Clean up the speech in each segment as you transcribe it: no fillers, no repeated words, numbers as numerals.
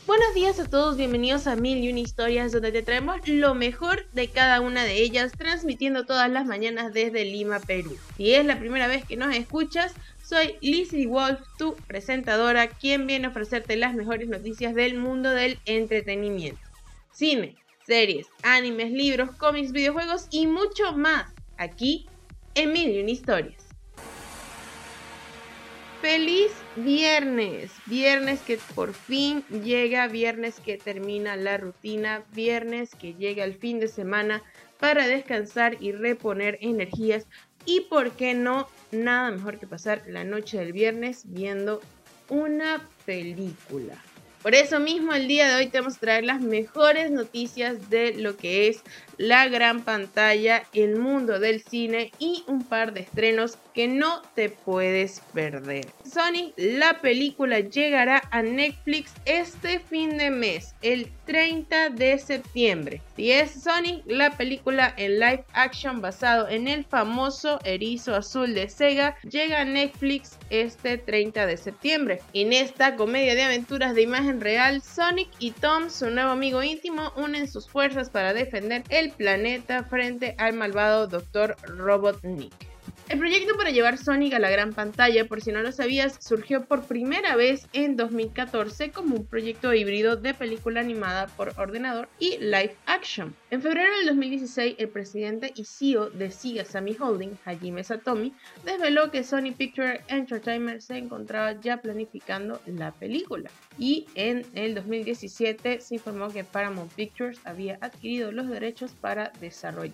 Buenos días a todos, bienvenidos a Mil y Una Historias, donde te traemos lo mejor de cada una de ellas, transmitiendo todas las mañanas desde Lima, Perú. Si es la primera vez que nos escuchas, soy Lizzie Wolf, tu presentadora, quien viene a ofrecerte las mejores noticias del mundo del entretenimiento. Cine, series, animes, libros, cómics, videojuegos y mucho más, aquí en Mil y Una Historias. ¡Feliz viernes! Viernes que por fin llega, viernes que termina la rutina, viernes que llega el fin de semana para descansar y reponer energías. Y por qué no, nada mejor que pasar la noche del viernes viendo una película. Por eso mismo el día de hoy te vamos a traer las mejores noticias de lo que es la gran pantalla, el mundo del cine y un par de estrenos que no te puedes perder. Sonic, la película, llegará a Netflix este fin de mes, el 30 de septiembre. Si es Sonic, la película en live action basado en el famoso erizo azul de Sega, llega a Netflix este 30 de septiembre. En esta comedia de aventuras de imagen real, Sonic y Tom, su nuevo amigo íntimo, unen sus fuerzas para defender el planeta frente al malvado Dr. Robotnik. El proyecto para llevar Sonic a la gran pantalla, por si no lo sabías, surgió por primera vez en 2014 como un proyecto híbrido de película animada por ordenador y live action. En febrero del 2016, el presidente y CEO de Sega Sammy Holding, Hajime Satomi, desveló que Sony Pictures Entertainment se encontraba ya planificando la película. Y en el 2017 se informó que Paramount Pictures había adquirido los derechos para desarrollar.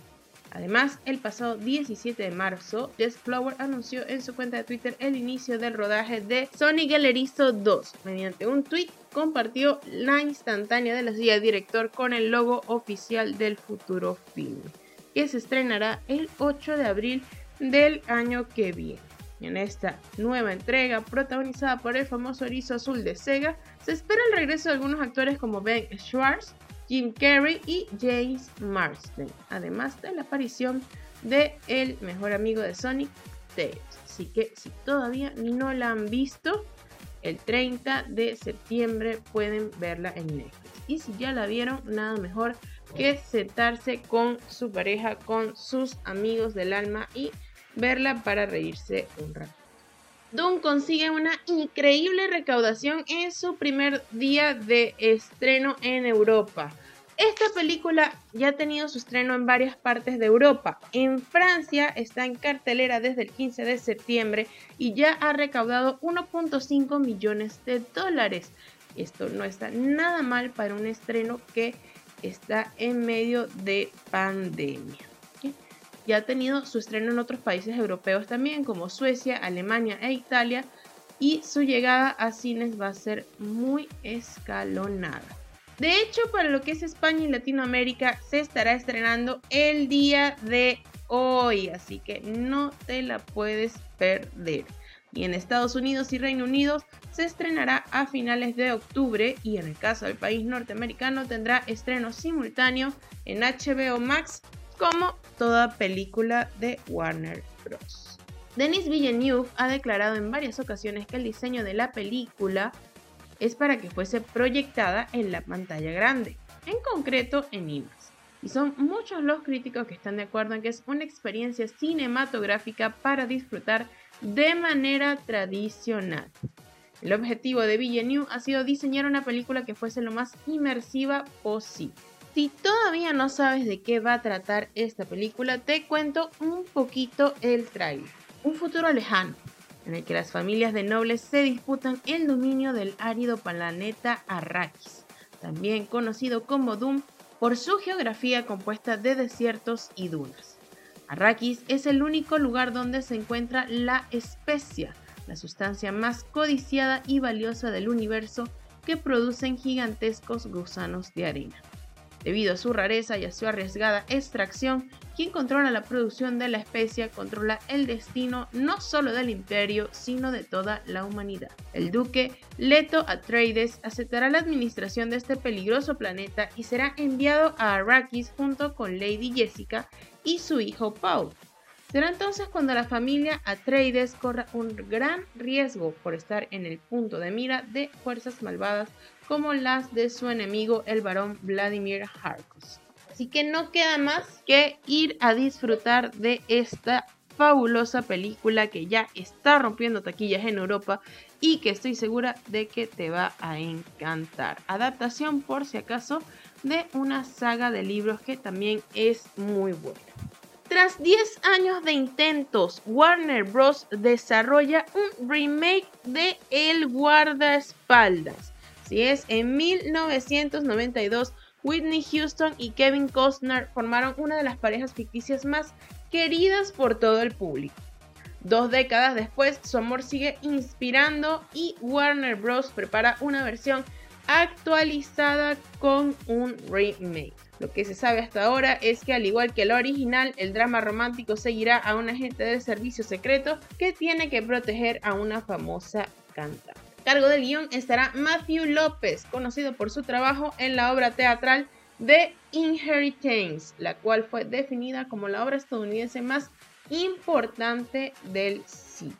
Además, el pasado 17 de marzo, Jess Flower anunció en su cuenta de Twitter el inicio del rodaje de Sonic el Erizo 2. Mediante un tweet, compartió la instantánea de la silla de director con el logo oficial del futuro film, que se estrenará el 8 de abril del año que viene. En esta nueva entrega, protagonizada por el famoso erizo azul de Sega, se espera el regreso de algunos actores como Ben Schwartz, Jim Carrey y James Marsden, además de la aparición de el mejor amigo de Sonic, Tails. Así que si todavía no la han visto, el 30 de septiembre pueden verla en Netflix. Y si ya la vieron, nada mejor que sentarse con su pareja, con sus amigos del alma y verla para reírse un rato. Dune consigue una increíble recaudación en su primer día de estreno en Europa. Esta película ya ha tenido su estreno en varias partes de Europa. En Francia está en cartelera desde el 15 de septiembre y ya ha recaudado 1.5 millones de dólares. Esto no está nada mal para un estreno que está en medio de pandemia. Ya ha tenido su estreno en otros países europeos también, como Suecia, Alemania e Italia, y su llegada a cines va a ser muy escalonada. De hecho, para lo que es España y Latinoamérica, se estará estrenando el día de hoy, así que no te la puedes perder. Y en Estados Unidos y Reino Unido se estrenará a finales de octubre, y en el caso del país norteamericano tendrá estreno simultáneo en HBO Max, como toda película de Warner Bros. Denis Villeneuve ha declarado en varias ocasiones que el diseño de la película es para que fuese proyectada en la pantalla grande, en concreto en IMAX. Y son muchos los críticos que están de acuerdo en que es una experiencia cinematográfica para disfrutar de manera tradicional. El objetivo de Villeneuve ha sido diseñar una película que fuese lo más inmersiva posible. Si todavía no sabes de qué va a tratar esta película, te cuento un poquito el tráiler. Un futuro lejano, en el que las familias de nobles se disputan el dominio del árido planeta Arrakis, también conocido como Dune por su geografía compuesta de desiertos y dunas. Arrakis es el único lugar donde se encuentra la especia, la sustancia más codiciada y valiosa del universo, que producen gigantescos gusanos de arena. Debido a su rareza y a su arriesgada extracción, quien controla la producción de la especia controla el destino no solo del imperio, sino de toda la humanidad. El duque Leto Atreides aceptará la administración de este peligroso planeta y será enviado a Arrakis junto con Lady Jessica y su hijo Paul. Será entonces cuando la familia Atreides corra un gran riesgo por estar en el punto de mira de fuerzas malvadas como las de su enemigo el barón Vladimir Harkonnen. Así que no queda más que ir a disfrutar de esta fabulosa película que ya está rompiendo taquillas en Europa y que estoy segura de que te va a encantar. Adaptación, por si acaso, de una saga de libros que también es muy buena. Tras 10 años de intentos, Warner Bros. Desarrolla un remake de El Guardaespaldas. Si es, en 1992, Whitney Houston y Kevin Costner formaron una de las parejas ficticias más queridas por todo el público. 2 décadas después, su amor sigue inspirando y Warner Bros. Prepara una versión actualizada con un remake. Lo que se sabe hasta ahora es que, al igual que el original, el drama romántico seguirá a un agente de servicio secreto que tiene que proteger a una famosa cantante. A cargo del guión estará Matthew López, conocido por su trabajo en la obra teatral The Inheritance, la cual fue definida como la obra estadounidense más importante del siglo.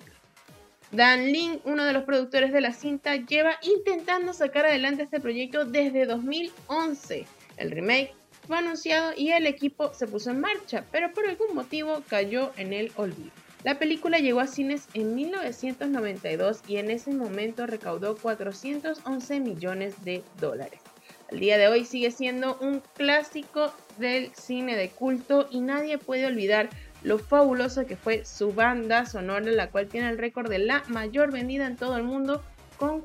Dan Lin, uno de los productores de la cinta, lleva intentando sacar adelante este proyecto desde 2011. El remake fue anunciado y el equipo se puso en marcha, pero por algún motivo cayó en el olvido. La película llegó a cines en 1992 y en ese momento recaudó 411 millones de dólares. Al día de hoy sigue siendo un clásico del cine de culto y nadie puede olvidar lo fabuloso que fue su banda sonora, la cual tiene el récord de la mayor vendida en todo el mundo con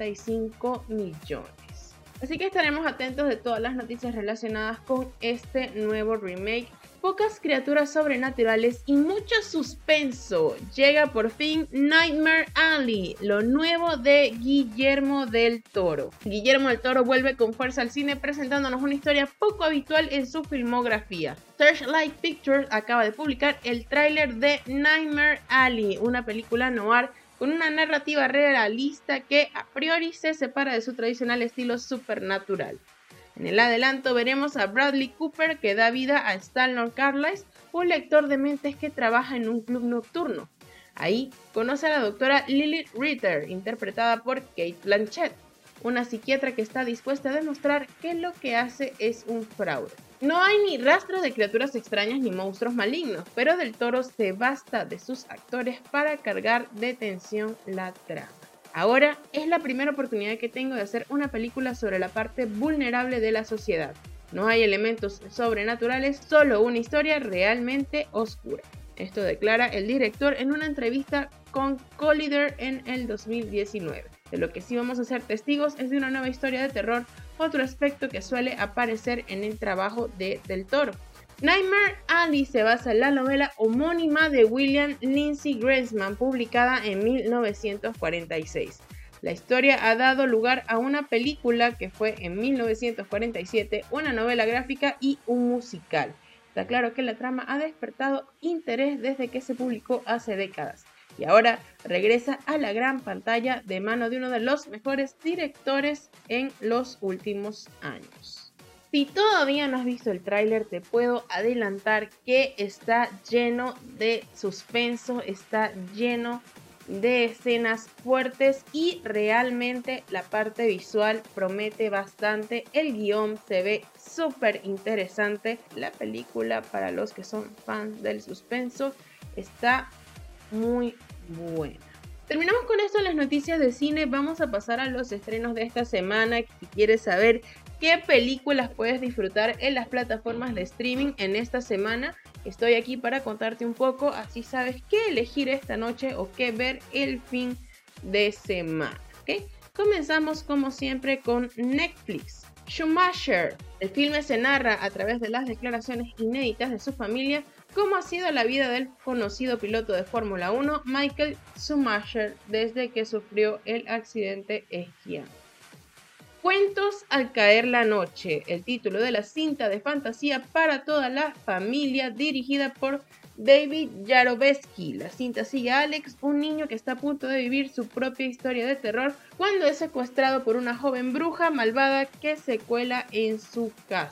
45 millones. Así que estaremos atentos de todas las noticias relacionadas con este nuevo remake. Pocas criaturas sobrenaturales y mucho suspenso. Llega por fin Nightmare Alley, lo nuevo de Guillermo del Toro. Guillermo del Toro vuelve con fuerza al cine presentándonos una historia poco habitual en su filmografía. Searchlight Pictures acaba de publicar el tráiler de Nightmare Alley, una película noir con una narrativa realista que a priori se separa de su tradicional estilo supernatural. En el adelanto veremos a Bradley Cooper, que da vida a Stanley Carlisle, un lector de mentes que trabaja en un club nocturno. Ahí conoce a la doctora Lilith Ritter, interpretada por Cate Blanchett, una psiquiatra que está dispuesta a demostrar que lo que hace es un fraude. No hay ni rastro de criaturas extrañas ni monstruos malignos, pero Del Toro se basta de sus actores para cargar de tensión la trama. Ahora es la primera oportunidad que tengo de hacer una película sobre la parte vulnerable de la sociedad. No hay elementos sobrenaturales, solo una historia realmente oscura. Esto declara el director en una entrevista con Collider en el 2019. De lo que sí vamos a ser testigos es de una nueva historia de terror, otro aspecto que suele aparecer en el trabajo de Del Toro. Nightmare Alley se basa en la novela homónima de William Lindsay Grossman, publicada en 1946. La historia ha dado lugar a una película que fue en 1947, una novela gráfica y un musical. Está claro que la trama ha despertado interés desde que se publicó hace décadas y ahora regresa a la gran pantalla de mano de uno de los mejores directores en los últimos años. Si todavía no has visto el tráiler, te puedo adelantar que está lleno de suspenso, está lleno de escenas fuertes y realmente la parte visual promete bastante. El guión se ve súper interesante. La película, para los que son fans del suspenso, está muy buena. Terminamos con esto en las noticias de cine. Vamos a pasar a los estrenos de esta semana. Si quieres saber qué películas puedes disfrutar en las plataformas de streaming en esta semana, estoy aquí para contarte un poco, así sabes qué elegir esta noche o qué ver el fin de semana. ¿Okay? Comenzamos como siempre con Netflix. Schumacher. El filme se narra a través de las declaraciones inéditas de su familia cómo ha sido la vida del conocido piloto de Fórmula 1 Michael Schumacher desde que sufrió el accidente esquiando. Cuentos al caer la noche, el título de la cinta de fantasía para toda la familia dirigida por David Yarovesky. La cinta sigue a Alex, un niño que está a punto de vivir su propia historia de terror cuando es secuestrado por una joven bruja malvada que se cuela en su casa.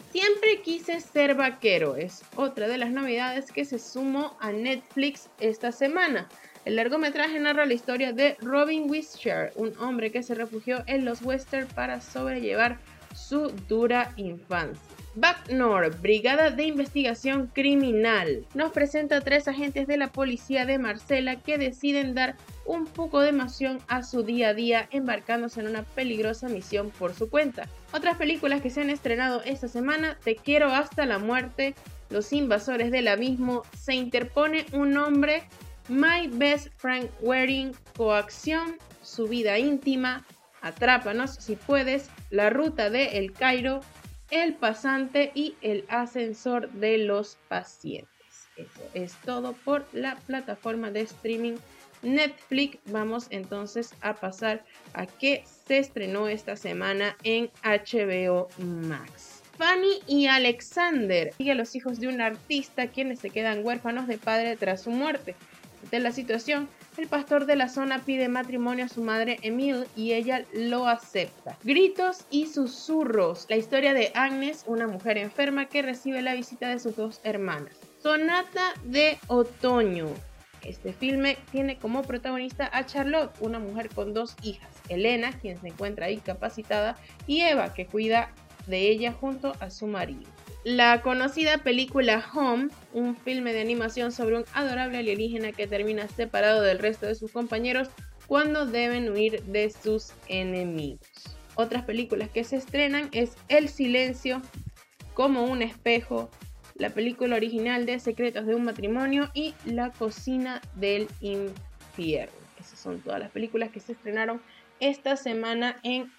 Siempre quise ser vaquero es otra de las novedades que se sumó a Netflix esta semana. El largometraje narra la historia de Robin Wilshire, un hombre que se refugió en los westerns para sobrellevar su dura infancia. Back North, Brigada de Investigación Criminal, nos presenta a 3 agentes de la policía de Marsella que deciden dar un poco de emoción a su día a día embarcándose en una peligrosa misión por su cuenta. Otras películas que se han estrenado esta semana: Te quiero hasta la muerte, Los invasores del abismo, Se interpone un hombre, My Best Friend Wedding, Coacción, Su vida íntima, Atrápanos si puedes, La ruta de El Cairo, El pasante y El ascensor de los pacientes. Eso es todo por la plataforma de streaming Netflix. Vamos entonces a pasar a qué se estrenó esta semana en HBO Max. Fanny y Alexander sigue a los hijos de un artista quienes se quedan huérfanos de padre tras su muerte. Ante la situación, el pastor de la zona pide matrimonio a su madre Emile y ella lo acepta. Gritos y susurros. La historia de Agnes, una mujer enferma que recibe la visita de sus 2 hermanas. Sonata de otoño. Este filme tiene como protagonista a Charlotte, una mujer con 2 hijas. Elena, quien se encuentra incapacitada, y Eva, que cuida de ella junto a su marido. La conocida película Home, un filme de animación sobre un adorable alienígena que termina separado del resto de sus compañeros cuando deben huir de sus enemigos. Otras películas que se estrenan es El silencio, Como un espejo, la película original de Secretos de un matrimonio y La cocina del infierno. Esas son todas las películas que se estrenaron esta semana en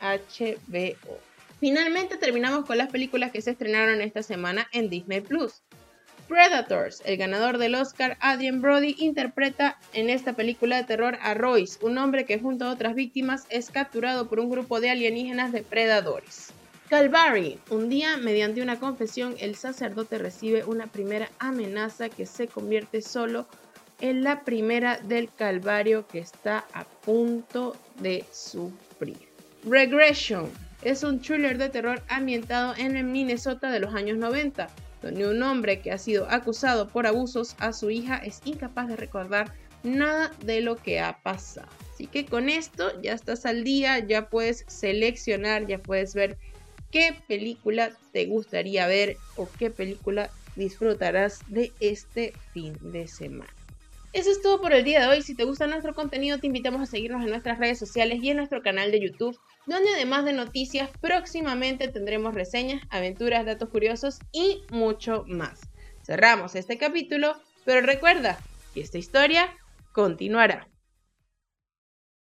HBO. Finalmente terminamos con las películas que se estrenaron esta semana en Disney Plus. Predators, el ganador del Oscar, Adrien Brody, interpreta en esta película de terror a Royce, un hombre que junto a otras víctimas es capturado por un grupo de alienígenas depredadores. Calvary, un día mediante una confesión el sacerdote recibe una primera amenaza que se convierte solo en la primera del calvario que está a punto de sufrir. Regression es un thriller de terror ambientado en el Minnesota de los años 90, donde un hombre que ha sido acusado por abusos a su hija es incapaz de recordar nada de lo que ha pasado. Así que con esto ya estás al día, ya puedes seleccionar, ya puedes ver qué película te gustaría ver o qué película disfrutarás de este fin de semana. Eso es todo por el día de hoy. Si te gusta nuestro contenido, te invitamos a seguirnos en nuestras redes sociales y en nuestro canal de YouTube, donde además de noticias, próximamente tendremos reseñas, aventuras, datos curiosos y mucho más. Cerramos este capítulo, pero recuerda que esta historia continuará.